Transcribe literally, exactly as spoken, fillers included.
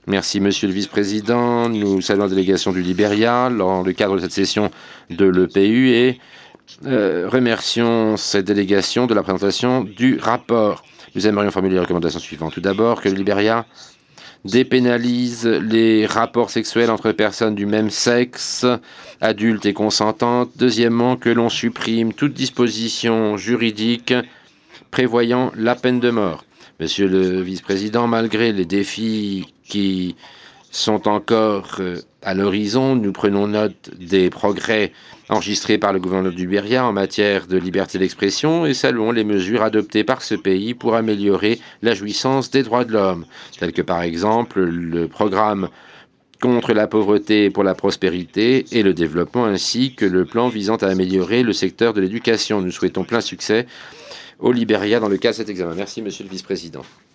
Merci, Monsieur le Vice-président. Nous saluons la délégation du Libéria dans le cadre de cette session de l'E P U et euh, remercions cette délégation de la présentation du rapport. Nous aimerions formuler les recommandations suivantes. Tout d'abord, que le Libéria dépénalise les rapports sexuels entre personnes du même sexe, adultes et consentantes. Deuxièmement, que l'on supprime toute disposition juridique prévoyant la peine de mort. Monsieur le vice-président, malgré les défis qui sont encore euh, à l'horizon, nous prenons note des progrès enregistrés par le gouvernement du Libéria en matière de liberté d'expression et saluons les mesures adoptées par ce pays pour améliorer la jouissance des droits de l'homme, tels que par exemple le programme contre la pauvreté pour la prospérité et le développement, ainsi que le plan visant à améliorer le secteur de l'éducation. Nous souhaitons plein succès au Libéria dans le cas de cet examen. Merci, Monsieur le Vice-président.